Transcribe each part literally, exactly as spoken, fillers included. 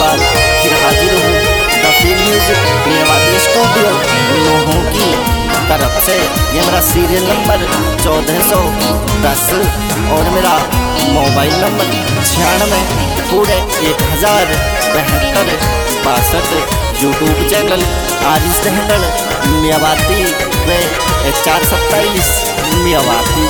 बाद फिर हाजिर हूँ the feel music Mewati studio लोगों की तरफ से। ये मेरा सीरियल नंबर चौदह सौ दस और मेरा मोबाइल नंबर छियानवे पूरे एक हज़ार बहत्तर बासठ। यूट्यूब चैनल आरिस हैंडल मेवाती व चार सत्ताईस मेवाती।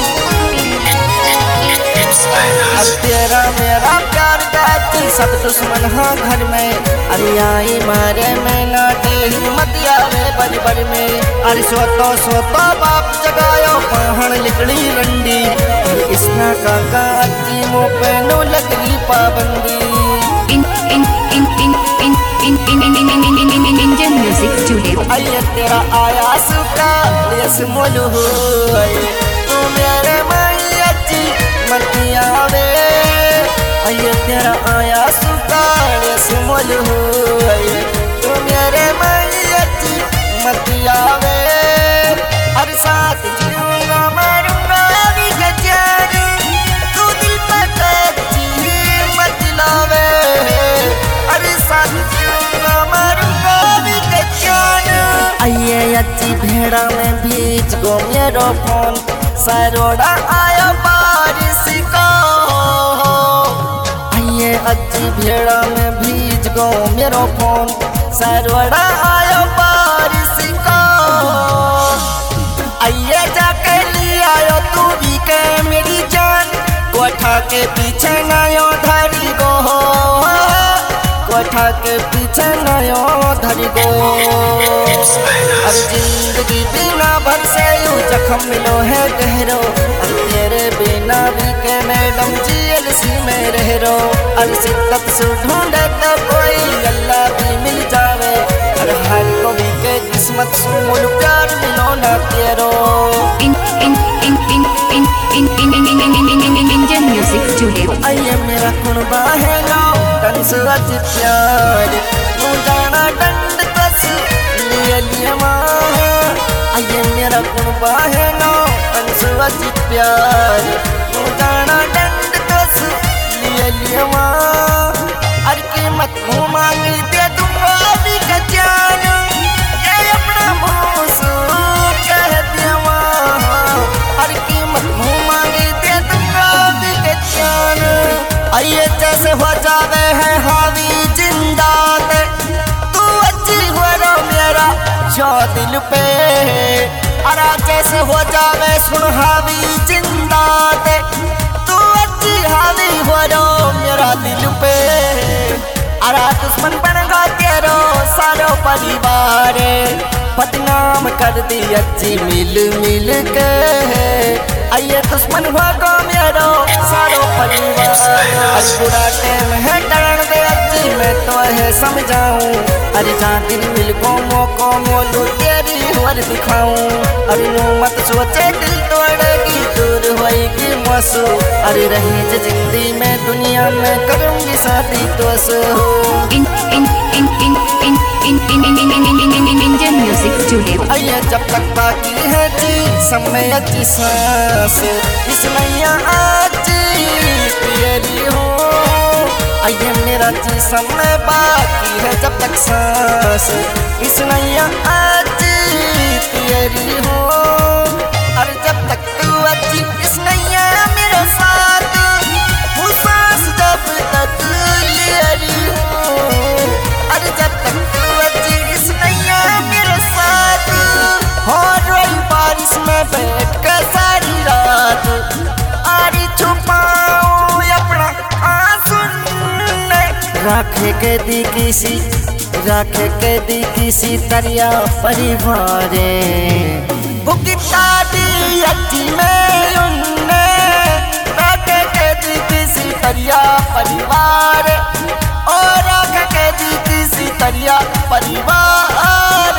अब तेरा मेरा प्यार गाती सब दुश्मन हाँ घर में, अरे आई मारे में नाटे हिम्मत आवे बड़ी बड़ी में। अरे सोतो सोतो बाप जगायो पहाड़ लिकड़ी रंडी, इसना काका अति मुँह पे नो लगरी पाबंदी। इन इन इन इन इन इन इन इन इन इन इन इन इंडियन म्यूजिक स्टूडियो। आये तेरा आया सुका लेस मोलू आये तू मेरे माई अची मतिया वे। आये तेरा आया सुका लेस मोलू आये तू मेरे माई अची मतिया वे। अरे साथ जीऊंगा मरूंगा भी गजान, तू दिल पर कच्ची मत लावे। अरे साथ जीऊंगा मरूंगा भी गजान। आइए अच्छी भेड़ा में बीच गो मेरो फोन, सरोड़ा आया बारिश को। आइए अच्छी भेड़ा में बीच गो मेरो फोन, सरोड़ा आया बारिश को। आइए जाके ले आयो तू भी के मेरी जान, कोठा के पीछे नयो धरी गो, कोठा के पीछे नयो धरी गो। अब जिंदगी बिना भर से यूं जख्म मिलो है गहरो, अब तेरे बिना भी के मैडम जेल सी में रह रो। अब शिद्दत से ढूंढे तो कोई अल्लाह भी मिल जावे, हर हर को भी के किस्मत से मुल प्यार मिलो ना तेरो। इन इन इन इन इन इन इन इन इन इन इन इन इंडियन म्यूजिक स्टूडियो। आइए मेरा कुर्बा है गाँव तंस अज प्यार, तू जाना दंड तस लिए लिए माँ। आइए मेरा कुर्बा है गाँव तंस अज प्यार, तू जाना दंड तस लिए लिए माँ। अरे कीमत मुँह मांगी दे दूंगा भी गजान, ये अपना मुँह सू कह दिया माँ। अरे कीमत मुँह मांगी दे दूंगा भी गजान। आइए जैसे हो जावे है हावी जिंदात, तू अच्छी हो रो मेरा जो दिल पे। अरे जैसे हो जावे सुन हावी जिंदात, तू अच्छी हावी हो रो मेरा दिल पे। अरे दुश्मन बन गा तेरो सारो परिवार, बदनाम कर दी अच्छी मिल मिल के। आइए दुश्मन हो गो मेरो सारो परिवार, आज बुरा टाइम है डर दे अच्छी मैं तो है समझाऊं। अरे जहाँ दिल मिल को मोको मोलू तेरी हुर दिखाऊं। अरे नो मत सोचे दिल तोड़ेगी दूर होएगी मसू, अरे रही जिंदगी में दुनिया में करूंगी शादी तो सो। इन इन इन इन इन इन इन इन इन इन इन इन इंडियन म्यूजिक स्टूडियो। आइए जब तक बाकी है जी समय अच्छी सांस, इस नैया आज पियरी हो। आइए मेरा जी समय बाकी है जब तक सांस, इस नैया आज पियरी हो। अरे जब तक तू अच्छी इस नैया मेरे साथ, वो सांस जब तक लियरी हो। अरे जब तक तू अच्छी इस नैया मेरे साथ, हो रोई बारिश में बैठ कर सारी रात। अरे छुपाओ अपना आंसू राखे के दी किसी, राखे के दी किसी तरिया परिवार। बुकिता दी अच्छी में उन्ने राखे के दी किसी तरिया परिवार, और राखे के दी किसी तरिया परिवार।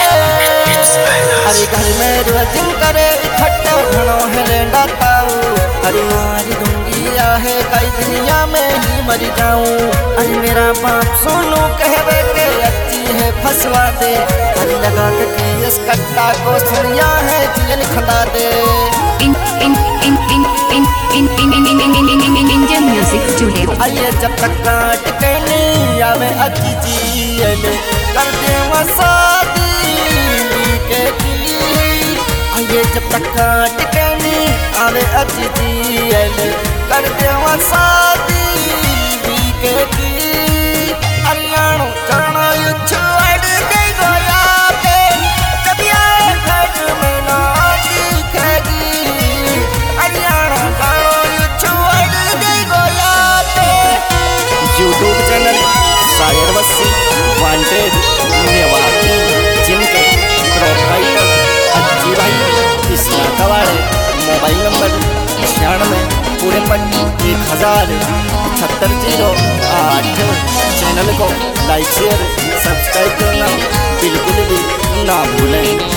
अरे घर में रोजिंग करे इकट्ठा घणो है लेंडा ताऊ, अरे मारी दूंगी आहे कई दुनिया में ही मर जाऊं। अरे मेरा बाप सोनू कहवे के अच्छी है फसवा दे, अरे लगा के इस कट्टा को सुनिया है जेल खड़ा दे। इन इन इन इन इन इन इन इन इन इन इन इन इंडियन म्यूजिक स्टूडियो। आइए जब तक काट के नहीं आवे अजी जियल कर दे शादी के की आइए जब तक काट के नी आवे अजी जियल कर दे शादी के की हरियाणा चरणा युच्छ अड़ गई गोया पे जब ये घर में ना दिखेगी हरियाणा गाना युच्छ अड़ गई गोया पे यूट्यूब चैनल सागर बस्सी वांटेड मेवाती जिनके प्रोप्राइटर अज्जी भाई कृष्णा कवाड़े मोबाइल नंबर छियानवे पूरे पट एक हजार पचहत्तर जीरो आठ चैनल को लाइक शेयर सब्सक्राइब करना बिल्कुल भी ना भूलें।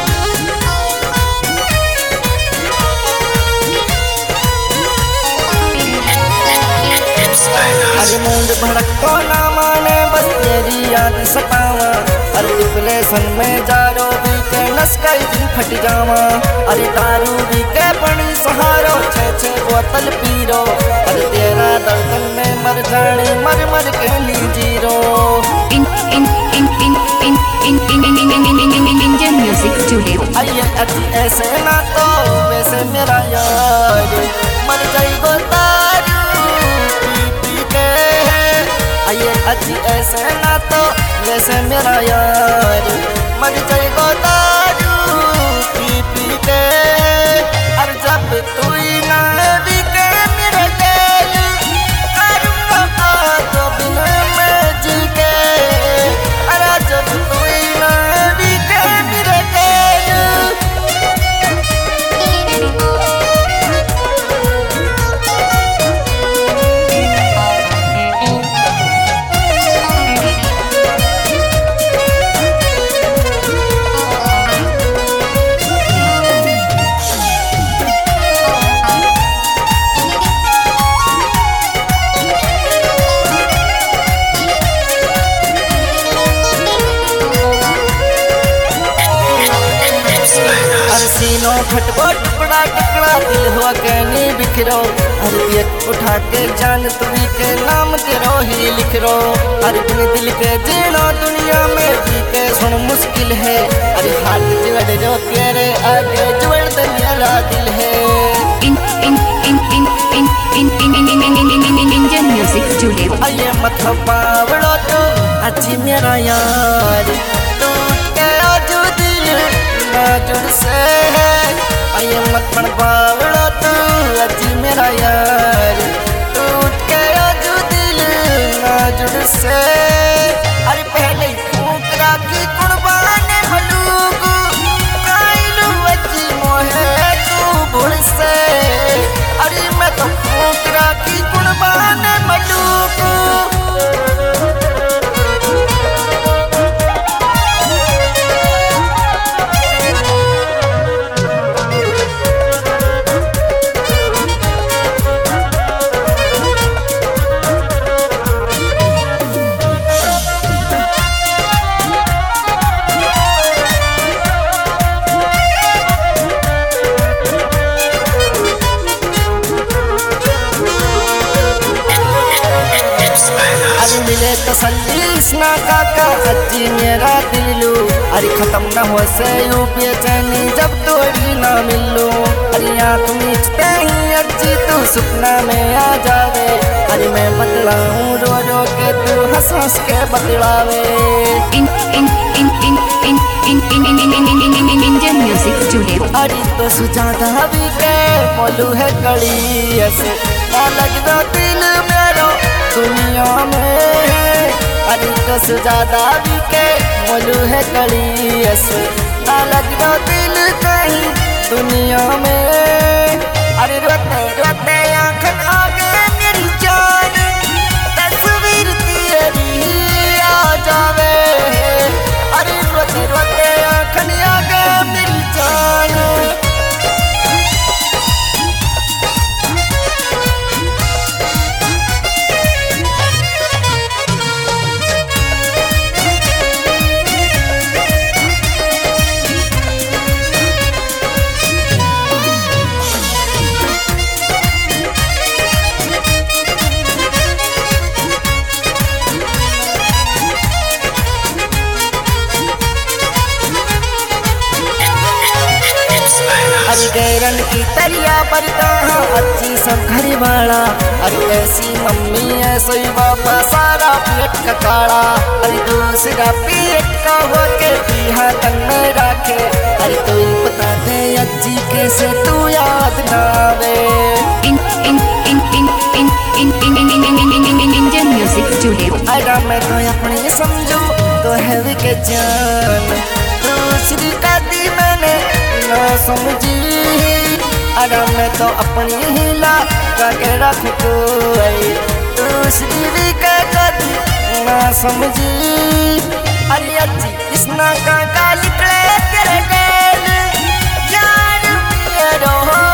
अरे मूड भड़को ना माने बस तेरी याद सतावा अरे डिप्रेशन में जारो भी के नस कई दिन फट जावा अरे दारू भी के बड़ी सहारो छे छे बोतल पीरो अरे तेरा दर्द में मर जाने मर मर के ली जीरो। इन इन इन इन इन इन इन इन इन इन इन इन इंडियन म्यूजिक स्टूडियो। आइए अजी ऐसे ना तो वैसे मेरा यार मर जाएगो दारू आइए अजी ऐसे ना तो वैसे मेरा यार मर जाएगा दारू पी पी के और जब तू ही ना बिके मेरे दिल करूँगा तो बिना मैं जी के अरे जब तू ही ना बिके मेरे सीनो फटबो टुकड़ा टुकड़ा दिल हुआ कहनी बिखरो हर एक उठा के जान तुरी के नाम तेरो ही लिख रो हर अपने दिल के जीनो दुनिया में जी के सुन मुश्किल है अरे हाथ जोड़ जो तेरे आगे जोड़ दे मेरा दिल है। इन इन इन इन इन इन इन इन इन इन इन इन इंडियन म्यूजिक स्टूडियो। आइए मत पावड़ो तो अच्छी मेरा यार टूट के आजू दिल ना जुड़ से आइए मत पड़ पावड़ो तू अजी मेरा यार टूट के आजू दिल ना जुड़ से अरे पहले फूक राखी कुर्बान मलूक काइलू अजी मोहे तू भूल से अरे मैं तो फूक राखी कुर्बान मलूक। मिले तसल्ली ना काका अजी मेरा दिलू अरे खत्म न हो से यू बेचैनी जब तोड़ी ना मिलू अरे आँख मीचते ही अजी तू सपना में आ जावे अरे मैं बतलाऊं रो रो के तू हंस हंस के बतलावे। इन इन इन इन इन इन इन इन इन इन इन इन इंडियन म्यूजिक स्टूडियो। अरे तो सुजाता भी के बोलू है कड़ी ऐसे ना लगता दिल मेरो दुनिया में अरे तो सुजाता भी के बोलू है कड़ी ऐसे ना लगता दिल कहीं दुनिया में अरे रोते रोते आँखन आगे मेरी जान तस्वीर तेरी आ जावे अरे रोते रोते आँखन आगे मेरी जान। अरे गैरन की तरिया पर कहाँ अच्छी सब घर वाला। अरे ऐसी मम्मी है सोई बाबा सारा पेट का काड़ा। अरे दूसरा पेट का होके पीहा तन में रखे। अरे तू ही बता दे अज्जी कैसे तू याद ना आवे। In in in in in in in in in in in in in Indian Music Studio. अरे मैं तो अपनी समझू तो है भी के जान। दूसरी का दी मैंने ना समझी। अरे मैं तो अपनी हिला के रख तू दूसरी भी का दी ना समझी। अरे अज्जी इसना का निकले तेरे दिल जान पिए रहो।